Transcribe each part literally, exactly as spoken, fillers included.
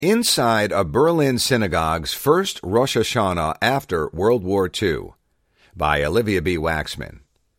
Inside a Berlin synagogue's first Rosh Hashanah after World War Two by Olivia B. Waxman.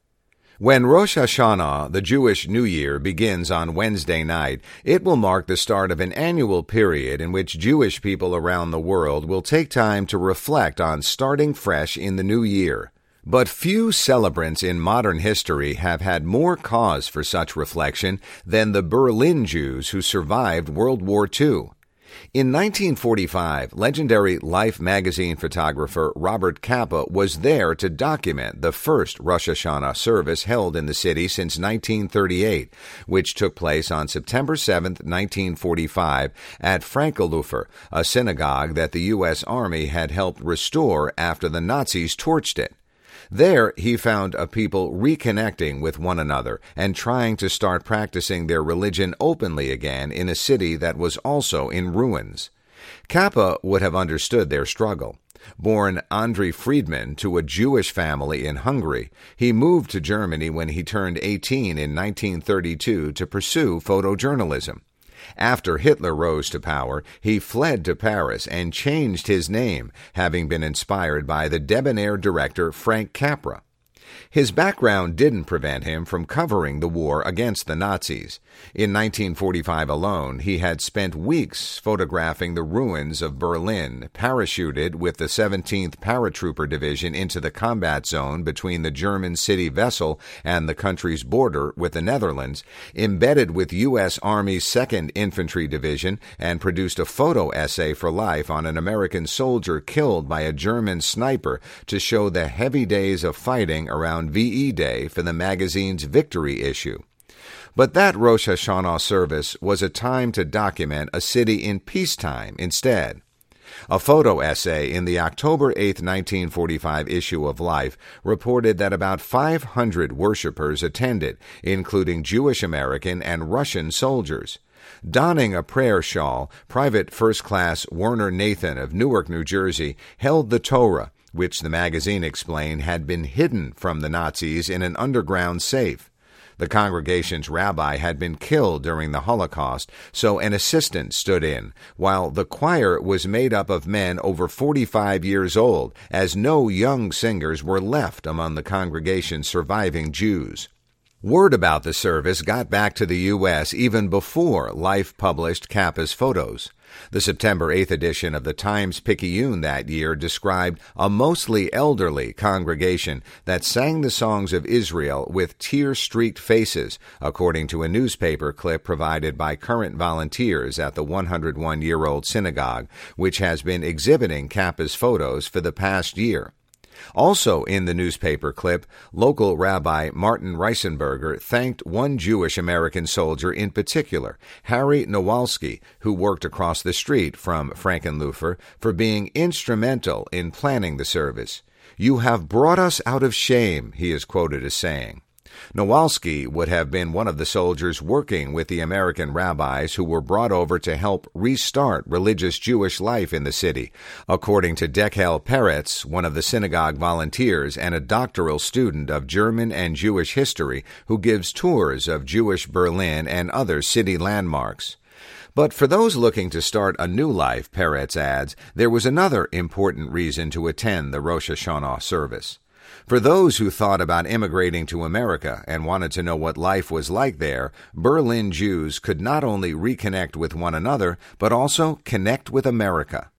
When Rosh Hashanah, the Jewish New Year, begins on Wednesday night, it will mark the start of an annual period in which Jewish people around the world will take time to reflect on starting fresh in the new year. But few celebrants in modern history have had more cause for such reflection than the Berlin Jews who survived World War Two. In nineteen forty-five, legendary Life magazine photographer Robert Capa was there to document the first Rosh Hashanah service held in the city since nineteen thirty-eight, which took place on September seventh, nineteen forty-five, at Frankenhofer, a synagogue that the U S Army had helped restore after the Nazis torched it. There, he found a people reconnecting with one another and trying to start practicing their religion openly again in a city that was also in ruins. Capa would have understood their struggle. Born Andrei Friedman to a Jewish family in Hungary, he moved to Germany when he turned eighteen in nineteen thirty-two to pursue photojournalism. After Hitler rose to power, he fled to Paris and changed his name, having been inspired by the debonair director Frank Capra. His background didn't prevent him from covering the war against the Nazis. In nineteen forty-five alone, he had spent weeks photographing the ruins of Berlin, parachuted with the seventeenth Paratrooper Division into the combat zone between the German city Wesel and the country's border with the Netherlands, embedded with U S Army's second Infantry Division, and produced a photo essay for Life on an American soldier killed by a German sniper to show the heavy days of fighting around V E Day for the magazine's Victory issue. But that Rosh Hashanah service was a time to document a city in peacetime instead. A photo essay in the October eighth, nineteen forty-five issue of Life reported that about five hundred worshipers attended, including Jewish American and Russian soldiers. Donning a prayer shawl, Private First Class Werner Nathan of Newark, New Jersey, held the Torah, which the magazine explained had been hidden from the Nazis in an underground safe. The congregation's rabbi had been killed during the Holocaust, so an assistant stood in, while the choir was made up of men over forty-five years old, as no young singers were left among the congregation's surviving Jews. Word about the service got back to the U S even before Life published Capa's photos. The September eighth edition of the Times-Picayune that year described a mostly elderly congregation that sang the songs of Israel with tear-streaked faces, according to a newspaper clip provided by current volunteers at the one hundred one year old synagogue, which has been exhibiting Capa's photos for the past year. Also in the newspaper clip, local Rabbi Martin Reisenberger thanked one Jewish American soldier in particular, Harry Nowalski, who worked across the street from Frankenhofer, for being instrumental in planning the service. "You have brought us out of shame," he is quoted as saying. Nowalski would have been one of the soldiers working with the American rabbis who were brought over to help restart religious Jewish life in the city, according to Dekel Peretz, one of the synagogue volunteers and a doctoral student of German and Jewish history who gives tours of Jewish Berlin and other city landmarks. But for those looking to start a new life, Peretz adds, there was another important reason to attend the Rosh Hashanah service. For those who thought about immigrating to America and wanted to know what life was like there, Berlin Jews could not only reconnect with one another, but also connect with America.